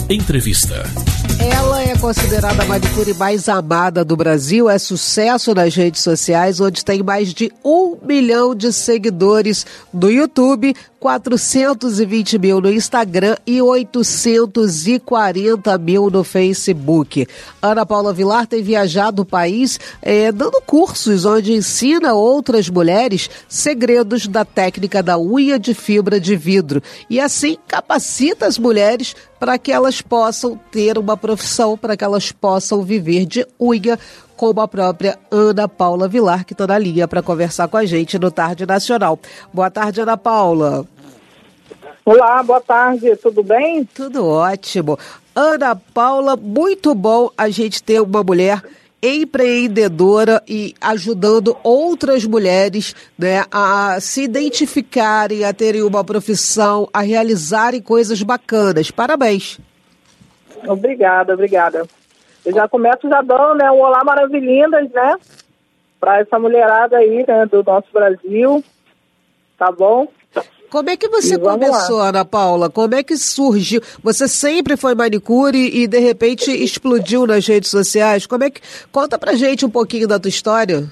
Entrevista. Ela é considerada a manicure mais amada do Brasil, é sucesso nas redes sociais, onde tem mais de 1 milhão de seguidores no YouTube, 420 mil no Instagram e 840 mil no Facebook. Ana Paula Vilar tem viajado o país dando cursos onde ensina outras mulheres segredos da técnica da unha de fibra de vidro e assim capacita as mulheres para que elas possam ter uma profissão, para que elas possam viver de unha, como a própria Ana Paula Vilar, que está na linha para conversar com a gente no Tarde Nacional. Boa tarde, Ana Paula. Olá, boa tarde, tudo bem? Tudo ótimo. Ana Paula, muito bom a gente ter uma mulher empreendedora e ajudando outras mulheres, né, a se identificarem, a terem uma profissão, a realizarem coisas bacanas. Parabéns. Obrigada. Eu já começo dando, né, um olá maravilhindas, né, para essa mulherada aí, né, do nosso Brasil, tá bom? Como é que você começou, Ana Paula? Como é que surgiu? Você sempre foi manicure e de repente explodiu nas redes sociais? Conta pra gente um pouquinho da tua história.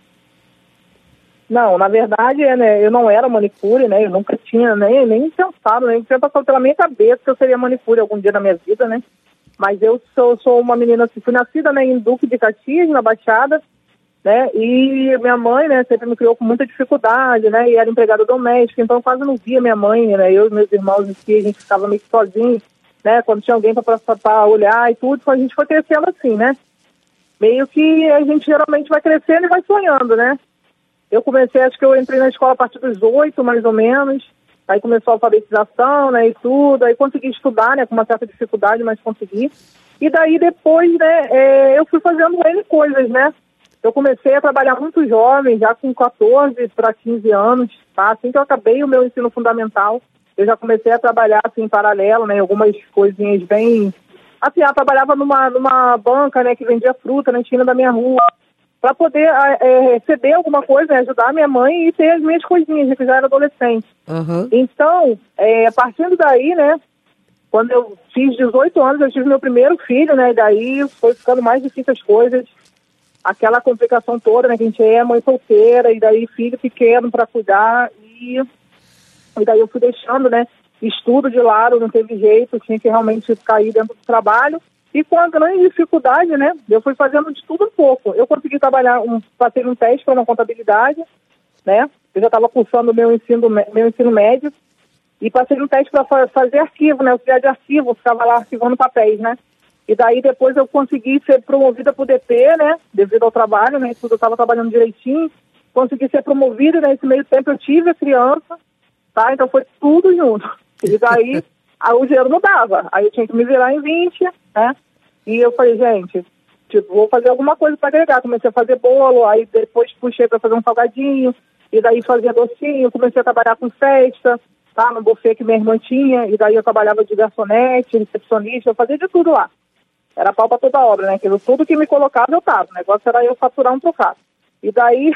Não, na verdade, né, eu não era manicure, né, eu nunca tinha nem pensado, nem tinha passado pela minha cabeça que eu seria manicure algum dia na minha vida, né? Mas eu sou uma menina, assim, fui nascida, né, em Duque de Caxias, na Baixada, né, e minha mãe, né, sempre me criou com muita dificuldade, né, e era empregada doméstica, então eu quase não via minha mãe, né, eu e meus irmãos aqui, a gente ficava meio que sozinhos, né, quando tinha alguém para olhar e tudo, então a gente foi crescendo assim, né, meio que a gente geralmente vai crescendo e vai sonhando, né. Eu comecei, acho que eu entrei na escola a partir dos 8, mais ou menos, aí começou a alfabetização, né, e tudo, aí consegui estudar, né, com uma certa dificuldade, mas consegui, e daí depois, né, eu fui fazendo N coisas, né. Eu comecei a trabalhar muito jovem, já com 14 para 15 anos, tá? Assim que eu acabei o meu ensino fundamental, eu já comecei a trabalhar assim em paralelo, né? Algumas coisinhas bem... Assim, eu trabalhava numa banca, né? Que vendia fruta na esquina da minha rua, para poder receber alguma coisa, né, ajudar a minha mãe e ter as minhas coisinhas, que já era adolescente. Uhum. Então, partindo daí, né? Quando eu fiz 18 anos, eu tive meu primeiro filho, né? E daí foi ficando mais difícil as coisas. Aquela complicação toda, né, que a gente é mãe solteira, e daí filho pequeno para cuidar, e daí eu fui deixando, né, estudo de lado, não teve jeito, tinha que realmente cair dentro do trabalho, e com a grande dificuldade, né, eu fui fazendo de tudo um pouco. Eu consegui trabalhar, passei um teste para uma contabilidade, né, eu já estava cursando meu ensino médio, e passei um teste para fazer arquivo, né, auxiliar de arquivo, ficava lá arquivando papéis, né. E daí depois eu consegui ser promovida para o DP, né, devido ao trabalho, né, tudo eu estava trabalhando direitinho, consegui ser promovida, e nesse meio tempo eu tive a criança, tá, então foi tudo junto. E daí o dinheiro não dava, aí eu tinha que me virar em 20, né, e eu falei, gente, tipo, vou fazer alguma coisa para agregar, comecei a fazer bolo, aí depois puxei para fazer um salgadinho, e daí fazia docinho, comecei a trabalhar com festa, tá, no buffet que minha irmã tinha, e daí eu trabalhava de garçonete, recepcionista, eu fazia de tudo lá. Era pau para toda obra, né? Tudo que me colocava eu tava. O negócio era eu faturar um trocado. E daí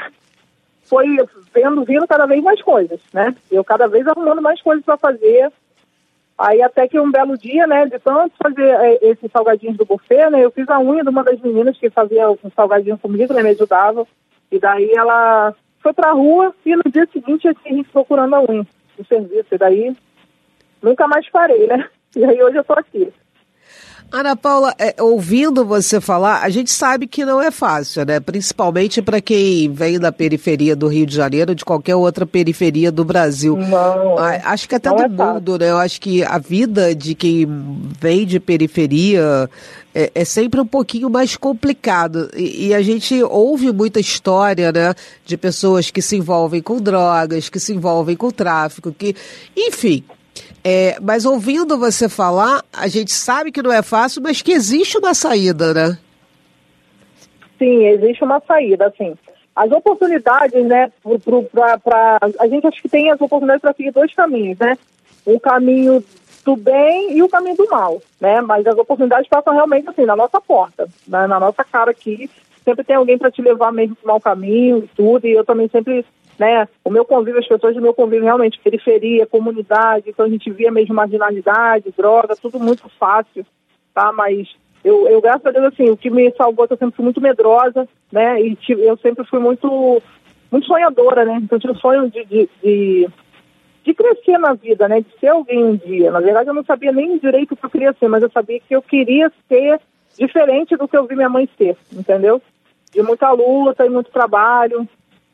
foi vindo cada vez mais coisas, né? Eu cada vez arrumando mais coisas para fazer. Aí até que um belo dia, né? De tanto fazer esses salgadinhos do buffet, né? Eu fiz a unha de uma das meninas que fazia um salgadinho comigo, né? Me ajudava. E daí ela foi pra rua e no dia seguinte a gente procurando a unha do serviço. E daí nunca mais parei, né? E aí hoje eu tô aqui. Ana Paula, ouvindo você falar, a gente sabe que não é fácil, né? Principalmente para quem vem da periferia do Rio de Janeiro, de qualquer outra periferia do Brasil. Não, acho que até do mundo, né? Eu acho que a vida de quem vem de periferia é sempre um pouquinho mais complicado. E a gente ouve muita história, né? De pessoas que se envolvem com drogas, que se envolvem com tráfico, enfim... mas ouvindo você falar, a gente sabe que não é fácil, mas que existe uma saída, né? Sim, existe uma saída, assim. As oportunidades, né, a gente acho que tem as oportunidades para seguir dois caminhos, né? O caminho do bem e o caminho do mal, né? Mas as oportunidades passam realmente assim, na nossa porta, né? Na nossa cara aqui. Sempre tem alguém para te levar mesmo para o mau caminho e tudo, e eu também sempre né? O meu convívio, as pessoas do meu convívio realmente, periferia, comunidade, então a gente via mesmo marginalidade, droga, tudo muito fácil, tá? Mas eu graças a Deus, assim, o que me salvou, eu sempre fui muito medrosa, né? E eu sempre fui muito sonhadora, né? Então eu tinha o sonho de crescer na vida, né? De ser alguém um dia. Na verdade, eu não sabia nem direito o que eu queria ser, mas eu sabia que eu queria ser diferente do que eu vi minha mãe ser, entendeu? De muita luta e muito trabalho.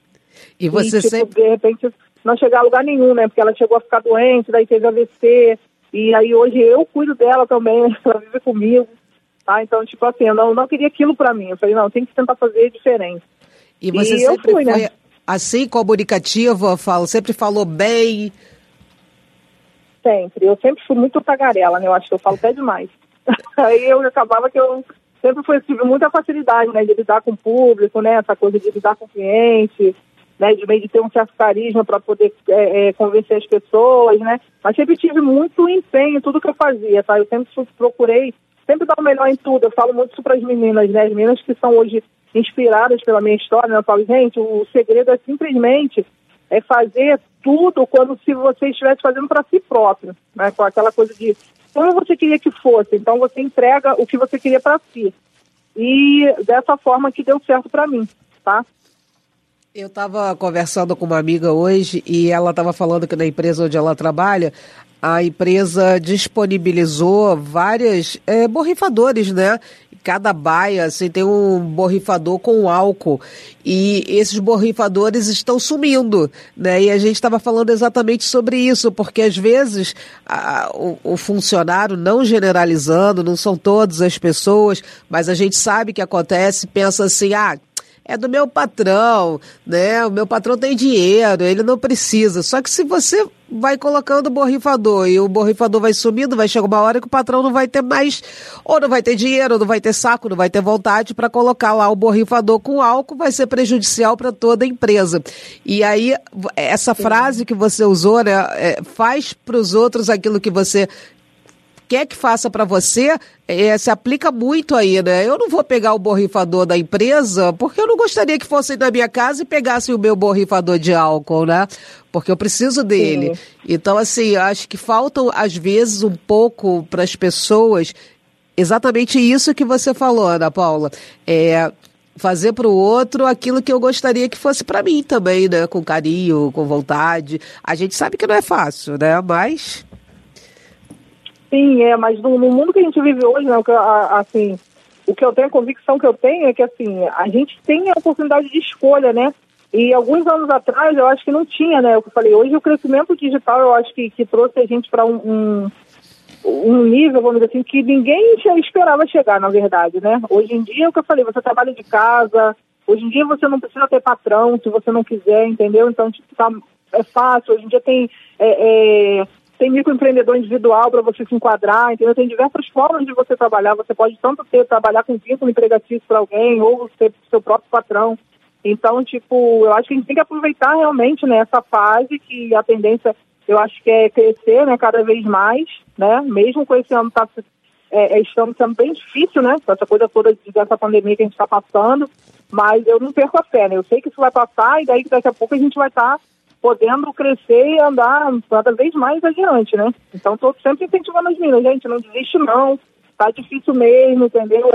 E você sempre... de repente, não chegar a lugar nenhum, né? Porque ela chegou a ficar doente, daí teve AVC, e aí hoje eu cuido dela também, ela vive comigo, tá? Então, tipo assim, eu não queria aquilo pra mim. Eu falei, não, tem que tentar fazer diferente. E você sempre foi, né, assim, comunicativa, sempre falou bem? Sempre. Eu sempre fui muito tagarela, né? Eu acho que eu falo até demais. Aí eu acabava que eu sempre tive muita facilidade, né? De lidar com o público, né? Essa coisa de lidar com o cliente, né? De meio de ter um certo carisma para poder convencer as pessoas, né? Mas sempre tive muito empenho em tudo que eu fazia, tá? Eu sempre procurei sempre dar o melhor em tudo. Eu falo muito isso para as meninas, né? As meninas que são hoje inspiradas pela minha história, né? Eu falo, gente, o segredo é simplesmente fazer tudo como se você estivesse fazendo para si próprio, né? Com aquela coisa de como você queria que fosse, então você entrega o que você queria para si. E dessa forma que deu certo para mim, tá? Eu estava conversando com uma amiga hoje e ela estava falando que na empresa onde ela trabalha, a empresa disponibilizou vários borrifadores, né? Cada baia, assim, tem um borrifador com álcool e esses borrifadores estão sumindo, né? E a gente estava falando exatamente sobre isso, porque às vezes o funcionário, não generalizando, não são todas as pessoas, mas a gente sabe que acontece, pensa assim, é do meu patrão, né? O meu patrão tem dinheiro, ele não precisa. Só que se você vai colocando o borrifador e o borrifador vai sumindo, vai chegar uma hora que o patrão não vai ter mais, ou não vai ter dinheiro, ou não vai ter saco, não vai ter vontade para colocar lá o borrifador com álcool, vai ser prejudicial para toda a empresa. E aí, essa frase que você usou, né? Faz para os outros aquilo que você quer que faça para você, se aplica muito aí, né? Eu não vou pegar o borrifador da empresa porque eu não gostaria que fossem na minha casa e pegassem o meu borrifador de álcool, né? Porque eu preciso dele. Sim. Então, assim, acho que faltam, às vezes, um pouco para as pessoas exatamente isso que você falou, Ana Paula. Fazer para o outro aquilo que eu gostaria que fosse para mim também, né? Com carinho, com vontade. A gente sabe que não é fácil, né? Mas... Sim, mas no mundo que a gente vive hoje, né, assim, o que eu tenho, a convicção que eu tenho é que, assim, a gente tem a oportunidade de escolha, né, e alguns anos atrás eu acho que não tinha, né, o que eu falei, hoje o crescimento digital eu acho que trouxe a gente para um nível, vamos dizer assim, que ninguém esperava chegar, na verdade, né, hoje em dia, o que eu falei, você trabalha de casa, hoje em dia você não precisa ter patrão se você não quiser, entendeu, então, tipo, é fácil, hoje em dia tem microempreendedor individual para você se enquadrar, entendeu? Tem diversas formas de você trabalhar. Você pode tanto trabalhar com vínculo empregatício para alguém ou ser seu próprio patrão. Então, tipo, eu acho que a gente tem que aproveitar realmente, né, essa fase que a tendência, eu acho que é crescer, né, cada vez mais, né? Mesmo com esse ano estamos sendo bem difícil, né? Com essa coisa toda dessa pandemia que a gente está passando. Mas eu não perco a fé, né? Eu sei que isso vai passar e daí daqui a pouco a gente vai estar podendo crescer e andar cada vez mais adiante, né? Então, estou sempre incentivando as meninas, gente, não desiste não, tá difícil mesmo, entendeu?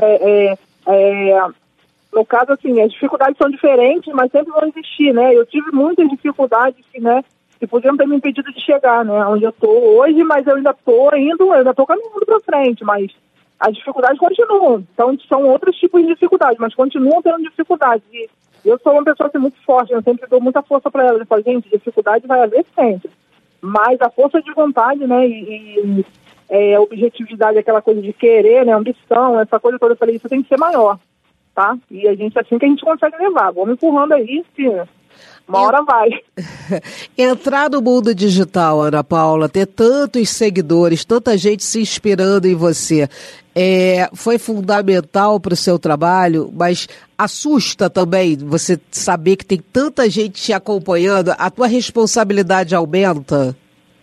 No caso, assim, as dificuldades são diferentes, mas sempre vão existir, né? Eu tive muitas dificuldades, né, que podiam ter me impedido de chegar, né, onde eu estou hoje, mas eu ainda estou caminhando para frente, mas as dificuldades continuam. Então, são outros tipos de dificuldades, mas continuam tendo dificuldades. E eu sou uma pessoa assim, muito forte, eu sempre dou muita força para ela. Eu falo, gente, dificuldade vai haver sempre. Mas a força de vontade, né, e a objetividade, aquela coisa de querer, né, ambição, essa coisa toda, eu falei, isso tem que ser maior, tá? E a gente, assim que a gente consegue levar. Vamos empurrando aí, sim. Uma hora vai. Entrar no mundo digital, Ana Paula, ter tantos seguidores, tanta gente se inspirando em você, foi fundamental para o seu trabalho, mas assusta também você saber que tem tanta gente te acompanhando, a tua responsabilidade aumenta?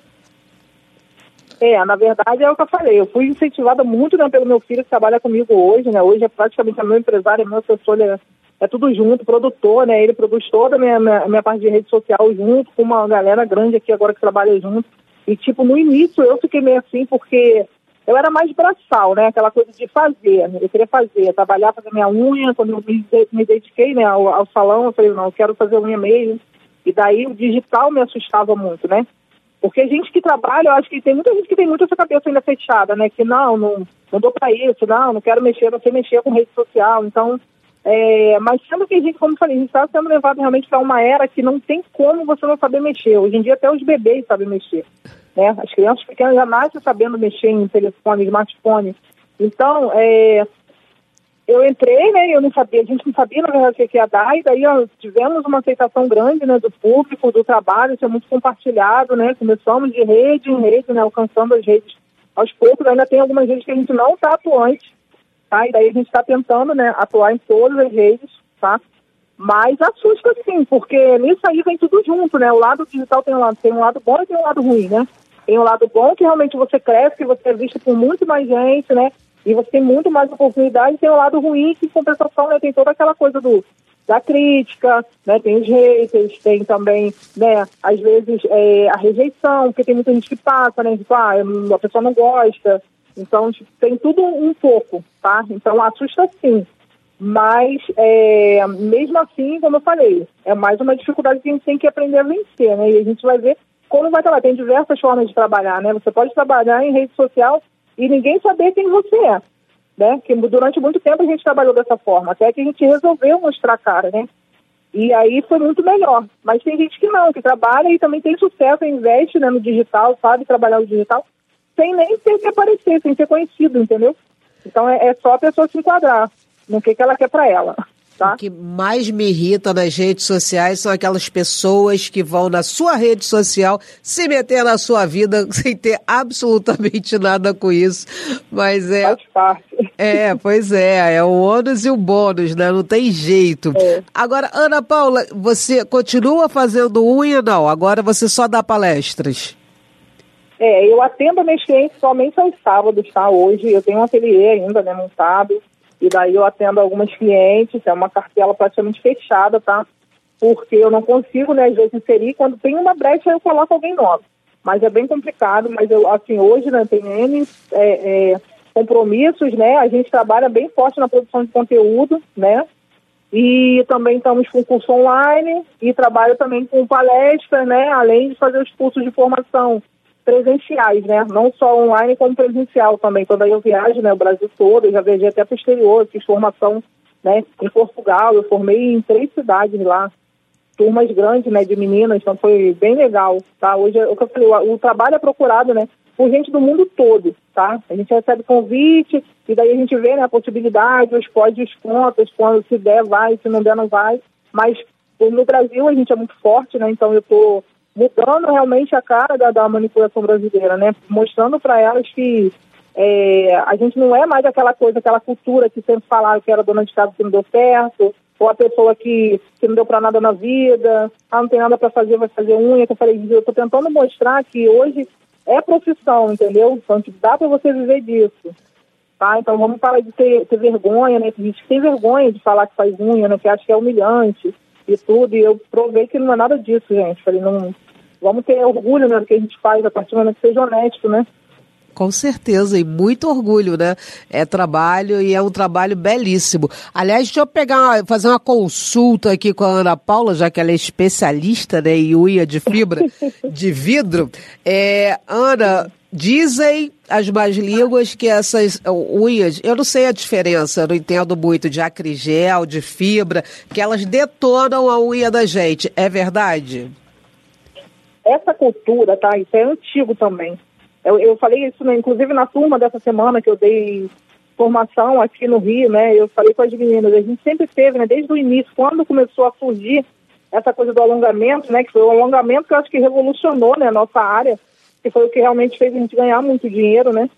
Na verdade é o que eu falei, eu fui incentivada muito, né, pelo meu filho que trabalha comigo hoje, né, hoje é praticamente meu empresário, meu assessor, é tudo junto, produtor, né? Ele produz toda a minha parte de rede social junto com uma galera grande aqui agora que trabalha junto. E, tipo, no início eu fiquei meio assim porque eu era mais braçal, né? Aquela coisa de fazer, eu queria fazer, trabalhar, fazer minha unha. Quando eu me dediquei, né, ao salão, eu falei, não, eu quero fazer unha mesmo. E daí o digital me assustava muito, né? Porque a gente que trabalha, eu acho que tem muita gente que tem muito essa cabeça ainda fechada, né? Que não dou pra isso, não quero mexer, não sei mexer com rede social. Então, mas sendo que a gente, como eu falei, a gente está sendo levado realmente para uma era que não tem como você não saber mexer. Hoje em dia até os bebês sabem mexer, né? As crianças pequenas já nascem sabendo mexer em telefone, smartphone. Então, eu entrei, né? A gente não sabia, na verdade, o que ia dar, e daí tivemos uma aceitação grande, né, do público, do trabalho, isso é muito compartilhado, né? Começamos de rede em rede, né, alcançando as redes aos poucos. Ainda tem algumas redes que a gente não está atuante, tá? E daí a gente está tentando, né, atuar em todas as redes, tá? Mas assusta sim, porque nisso aí vem tudo junto, né? O lado digital tem um lado bom e tem um lado ruim, né? Tem um lado bom que realmente você cresce, que você é visto por muito mais gente, né? E você tem muito mais oportunidade. Tem o lado ruim, que em compensação, né, tem toda aquela coisa da crítica, né? Tem os haters, tem também, né, às vezes a rejeição, porque tem muita gente que passa, né? Tipo, a pessoa não gosta. Então, tipo, tem tudo um pouco, tá? Então, assusta sim. Mas, mesmo assim, como eu falei, é mais uma dificuldade que a gente tem que aprender a vencer, né? E a gente vai ver como vai trabalhar. Tem diversas formas de trabalhar, né? Você pode trabalhar em rede social e ninguém saber quem você é, né? Que durante muito tempo a gente trabalhou dessa forma, até que a gente resolveu mostrar a cara, né? E aí foi muito melhor. Mas tem gente que não, que trabalha e também tem sucesso, investe, né, no digital, sabe trabalhar no digital, sem nem ter que aparecer, sem ser conhecido, entendeu? Então é só a pessoa se enquadrar no que ela quer para ela. Tá? O que mais me irrita nas redes sociais são aquelas pessoas que vão na sua rede social se meter na sua vida sem ter absolutamente nada com isso. Mas faz parte. Pois é o ônus e o bônus, né? Não tem jeito. Agora, Ana Paula, você continua fazendo unha? Não, agora você só dá palestras. Eu atendo meus clientes somente aos sábados, tá? Hoje eu tenho um ateliê ainda, né, montado. E daí eu atendo algumas clientes, é uma cartela praticamente fechada, tá? Porque eu não consigo, né, às vezes inserir. Quando tem uma brecha, eu coloco alguém novo. Mas é bem complicado, mas eu, assim, hoje, né, tem N compromissos, né? A gente trabalha bem forte na produção de conteúdo, né? E também estamos com curso online e trabalho também com palestras, né? Além de fazer os cursos de formação presenciais, né? Não só online, como presencial também. Quando aí eu viajo, né, o Brasil todo, eu já viajei até para o exterior, fiz formação, né, em Portugal, eu formei em 3 cidades lá, turmas grandes, né, de meninas, então foi bem legal, tá? Hoje, o que eu falei, o trabalho é procurado, né, por gente do mundo todo, tá? A gente recebe convite e daí a gente vê, né, a possibilidade, os pós e os contras, quando se der vai, se não der não vai, mas no Brasil a gente é muito forte, né, então eu tô mudando realmente a cara da manipulação brasileira, né? Mostrando para elas que a gente não é mais aquela coisa, aquela cultura que sempre falaram que era dona de casa que não deu certo, ou a pessoa que não deu para nada na vida, não tem nada para fazer, vai fazer unha. Que eu falei, eu estou tentando mostrar que hoje é profissão, entendeu? Então, dá para você viver disso, tá? Então, vamos parar de ter vergonha, né? Tem gente que tem vergonha de falar que faz unha, né? Que acha que é humilhante e tudo, e eu provei que não é nada disso, gente. Falei, não, vamos ter orgulho, né, do que a gente faz, a partir do momento que seja honesto, né? Com certeza, e muito orgulho, né? É trabalho e é um trabalho belíssimo. Aliás, deixa eu fazer uma consulta aqui com a Ana Paula, já que ela é especialista, né, em unha de fibra de vidro. Ana, dizem as más línguas que essas unhas, eu não sei a diferença, eu não entendo muito de acrigel, de fibra, que elas detonam a unha da gente. É verdade? Essa cultura, tá? Isso é antigo também. Eu falei isso, né, inclusive na turma dessa semana que eu dei formação aqui no Rio, né? Eu falei com as meninas, a gente sempre teve, né, desde o início, quando começou a surgir essa coisa do alongamento, né? Que foi o alongamento que eu acho que revolucionou, né, a nossa área, que foi o que realmente fez a gente ganhar muito dinheiro, né?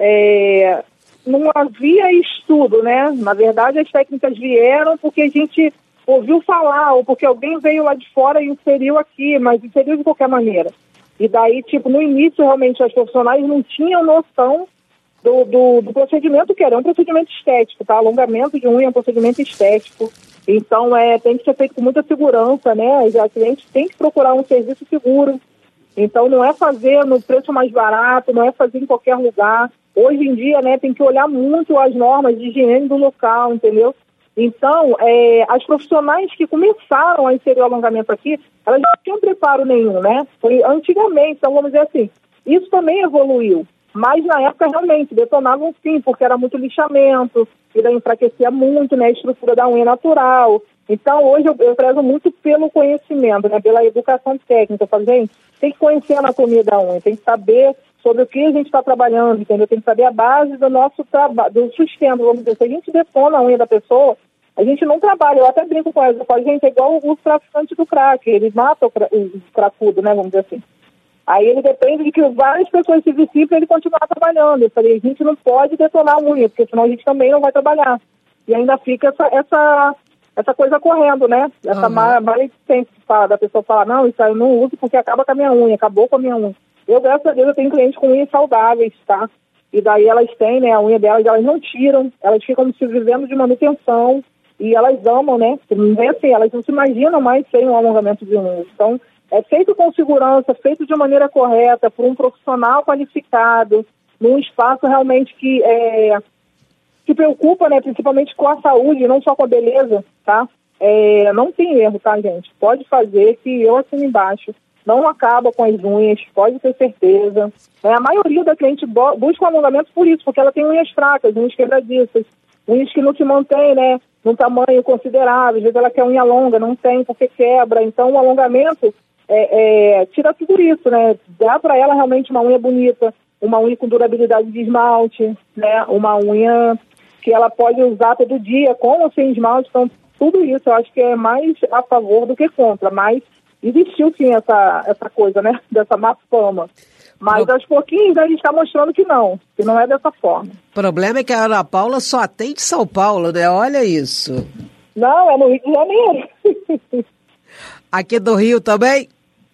Não havia estudo, né? Na verdade, as técnicas vieram porque a gente ouviu falar, ou porque alguém veio lá de fora e inseriu aqui, mas inseriu de qualquer maneira. E daí, tipo, no início, realmente, as profissionais não tinham noção do procedimento que era. É um procedimento estético, tá? Alongamento de unha é um procedimento estético. Então, tem que ser feito com muita segurança, né? A cliente tem que procurar um serviço seguro. Então, não é fazer no preço mais barato, não é fazer em qualquer lugar. Hoje em dia, né, tem que olhar muito as normas de higiene do local, entendeu? Então, as profissionais que começaram a inserir o alongamento aqui, elas não tinham preparo nenhum, né? Foi antigamente, então vamos dizer assim, isso também evoluiu. Mas na época realmente detonavam sim, porque era muito lixamento, e daí enfraquecia muito, né, a estrutura da unha natural. Então hoje eu prezo muito pelo conhecimento, né, pela educação técnica. Eu falo, gente, tem que conhecer a anatomia da unha, tem que saber sobre o que a gente está trabalhando, entendeu? Tem que saber a base do nosso trabalho, do sustento, vamos dizer. Se a gente detona a unha da pessoa, a gente não trabalha. Eu até brinco com elas, eu falo, gente, é igual os traficantes do crack, eles matam o cracudo, né, vamos dizer assim. Aí ele depende de que várias pessoas se dissipem para ele continuar trabalhando. Eu falei, a gente não pode detonar a unha, porque senão a gente também não vai trabalhar. E ainda fica essa coisa correndo, né? Essa maledicência da pessoa falar, não, isso aí eu não uso porque acaba com a minha unha, acabou com a minha unha. Eu, graças a Deus, eu tenho clientes com unhas saudáveis, tá? E daí elas têm, né, a unha delas, elas não tiram, elas ficam se vivendo de manutenção e elas amam, né? Assim, elas não se imaginam mais sem um alongamento de unhas. Então, é feito com segurança, feito de maneira correta, por um profissional qualificado, num espaço realmente que se preocupa, né, principalmente com a saúde, não só com a beleza, tá? Não tem erro, tá, gente? Pode fazer que eu assino embaixo. Não acaba com as unhas, pode ter certeza. A maioria da cliente busca um alongamento por isso, porque ela tem unhas fracas, unhas quebradiças, unhas que não se mantêm, né, num tamanho considerável. Às vezes ela quer unha longa, não tem porque quebra. Então o alongamento tira tudo isso, né? Dá para ela realmente uma unha bonita, uma unha com durabilidade de esmalte, né? Uma unha que ela pode usar todo dia, com ou sem esmalte. Então, tudo isso eu acho que é mais a favor do que contra. Mas existiu sim essa coisa, né? Dessa má fama. Mas aos pouquinhos a gente está mostrando que não é dessa forma. O problema é que a Ana Paula só atende São Paulo, né? Olha isso. Não, é no Rio de Janeiro. Aqui do Rio também?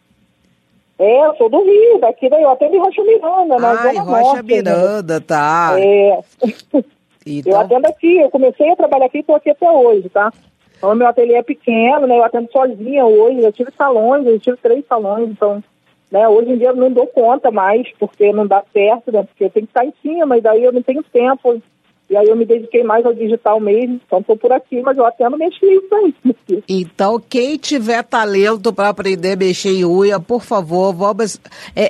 Eu sou do Rio, daqui daí eu atendo em Rocha Miranda, na Zona Rocha Norte, Miranda, né? Tá. Então... Eu atendo aqui, eu comecei a trabalhar aqui e estou aqui até hoje, tá? Então, meu ateliê é pequeno, né? Eu atendo sozinha hoje, eu tive 3 salões, então, né? Hoje em dia eu não dou conta mais, porque não dá certo, né? Porque eu tenho que estar em cima, e daí eu não tenho tempo. E aí eu me dediquei mais ao digital mesmo, então estou por aqui, mas eu atendo meus clientes aí. Então, quem tiver talento para aprender a mexer em unha, por favor, vamos...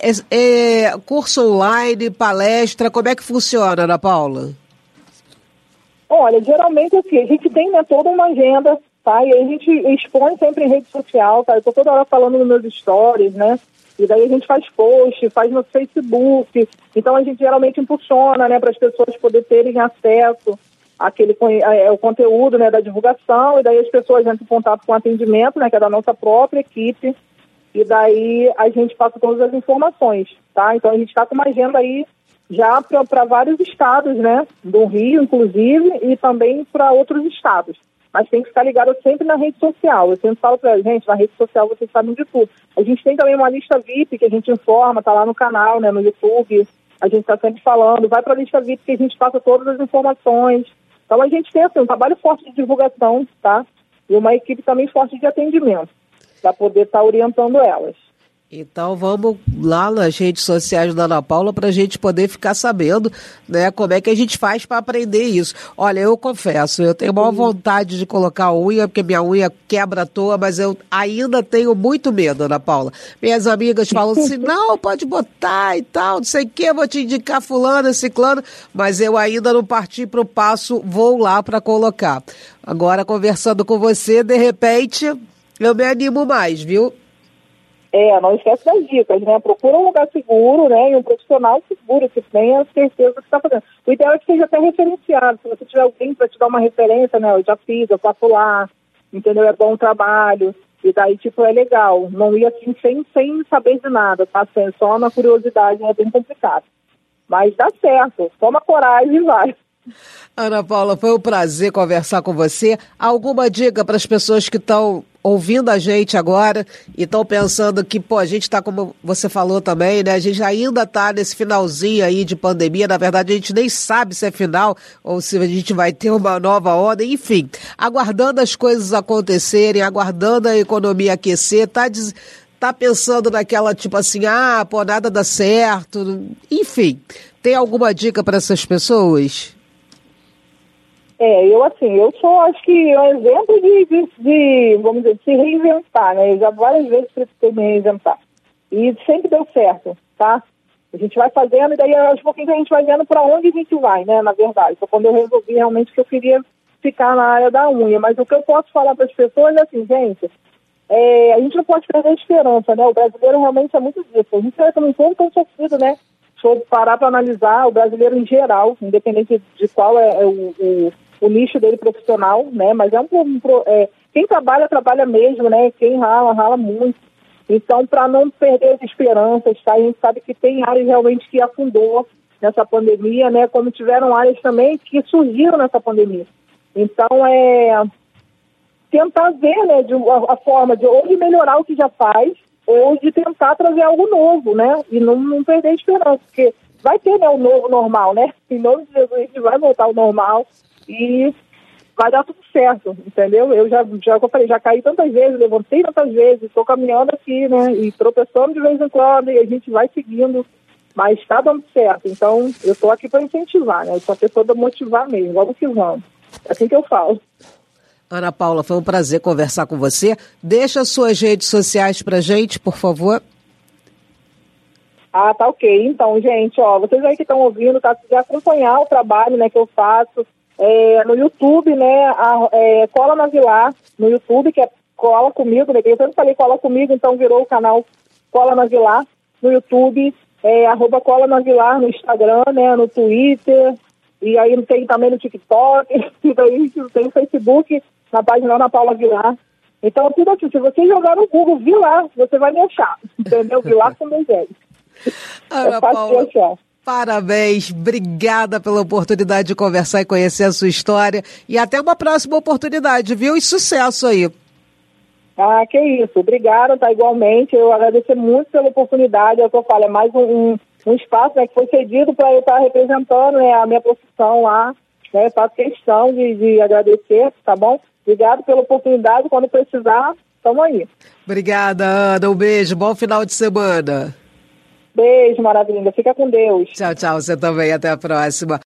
curso online, palestra, como é que funciona, Ana Paula? Olha, geralmente assim, a gente tem, né, toda uma agenda, tá? E aí a gente expõe sempre em rede social, tá? Eu estou toda hora falando nos meus stories, né? E daí a gente faz post, faz no Facebook. Então a gente geralmente impulsiona, né, para as pessoas poderem terem acesso àquele o conteúdo, né, da divulgação. E daí as pessoas entram em contato com o atendimento, né, que é da nossa própria equipe. E daí a gente passa todas as informações, tá? Então a gente está com uma agenda aí já para vários estados, né, do Rio, inclusive, e também para outros estados. Mas tem que ficar ligado sempre na rede social. Eu sempre falo para a gente, na rede social vocês sabem de tudo. A gente tem também uma lista VIP que a gente informa, tá lá no canal, né, no YouTube. A gente está sempre falando, vai para a lista VIP que a gente passa todas as informações. Então a gente tem assim, um trabalho forte de divulgação, tá? E uma equipe também forte de atendimento, para poder estar orientando elas. Então vamos lá nas redes sociais da Ana Paula para a gente poder ficar sabendo, né, como é que a gente faz para aprender isso. Olha, eu confesso, eu tenho maior vontade de colocar unha, porque minha unha quebra à toa, mas eu ainda tenho muito medo, Ana Paula. Minhas amigas falam assim, não, pode botar e tal, não sei o que, vou te indicar fulano, ciclano, mas eu ainda não parti para o passo, vou lá para colocar. Agora, conversando com você, de repente, eu me animo mais, viu? Não esquece das dicas, né? Procura um lugar seguro, né? E um profissional seguro, que tenha certeza do que está fazendo. O ideal é que seja até referenciado. Se você tiver alguém para te dar uma referência, né? Eu já fiz, eu faço lá, entendeu? É bom trabalho. E daí, tipo, é legal. Não ir assim sem saber de nada, tá? Só na curiosidade, é bem complicado. Mas dá certo. Toma coragem e vai. Ana Paula, foi um prazer conversar com você. Alguma dica para as pessoas que estão ouvindo a gente agora e estão pensando que, a gente está, como você falou também, né? A gente ainda está nesse finalzinho aí de pandemia. Na verdade, a gente nem sabe se é final ou se a gente vai ter uma nova onda. Enfim, aguardando as coisas acontecerem, aguardando a economia aquecer, tá pensando naquela tipo assim, nada dá certo. Enfim, tem alguma dica para essas pessoas? Eu sou, acho que, um exemplo de, vamos dizer, se reinventar, né? Eu já várias vezes precisei me reinventar. E sempre deu certo, tá? A gente vai fazendo e daí aos pouquinhos a gente vai vendo para onde a gente vai, né? Na verdade, foi quando eu resolvi realmente que eu queria ficar na área da unha. Mas o que eu posso falar para as pessoas é assim, gente, a gente não pode perder a esperança, né? O brasileiro realmente é muito disso. A gente é como um povo tão sofrido, né? Se for parar para analisar o brasileiro em geral, independente de qual é o nicho dele profissional, né? Mas quem trabalha mesmo, né? Quem rala muito. Então, para não perder as esperanças, tá? A gente sabe que tem áreas realmente que afundou nessa pandemia, né? Como tiveram áreas também que surgiram nessa pandemia. Então, tentar ver, né? A forma ou de melhorar o que já faz, ou de tentar trazer algo novo, né? E não perder a esperança, porque vai ter, né, o novo normal, né? Em nome de Jesus, a gente vai voltar ao normal e vai dar tudo certo, entendeu? Eu como eu falei, já caí tantas vezes, levantei tantas vezes, estou caminhando aqui, né? E tropeçando de vez em quando, e a gente vai seguindo, mas está dando certo. Então, eu estou aqui para incentivar, né? Eu sou a pessoa para motivar mesmo, vamos que vamos. É assim que eu falo. Ana Paula, foi um prazer conversar com você. Deixa suas redes sociais pra gente, por favor. Tá ok. Então, gente, vocês aí que estão ouvindo, tá? Se acompanhar o trabalho, né, que eu faço no YouTube, né, Cola na Vilar, no YouTube, que é Cola Comigo, né? Eu sempre falei Cola Comigo, então virou o canal Cola na Vilar no YouTube, @Cola na Vilar no Instagram, né, no Twitter, e aí tem também no TikTok, e daí tem no Facebook, na página Ana Paula Vilar. Então, tudo aqui, se você jogar no Google Vilar, você vai me achar, entendeu? Vilar com Moisés. Ana Paula, parabéns, obrigada pela oportunidade de conversar e conhecer a sua história, e até uma próxima oportunidade, viu? E sucesso aí. Que isso, obrigada, tá, igualmente, eu agradeço muito pela oportunidade, é o que eu falo, é mais um espaço, né, que foi cedido para eu estar representando, né, a minha profissão lá, né, faço questão de agradecer, tá bom? Obrigado pela oportunidade, quando precisar, estamos aí. Obrigada, Ana, um beijo, bom final de semana. Beijo, maravilha, fica com Deus. Tchau, tchau, você também, até a próxima.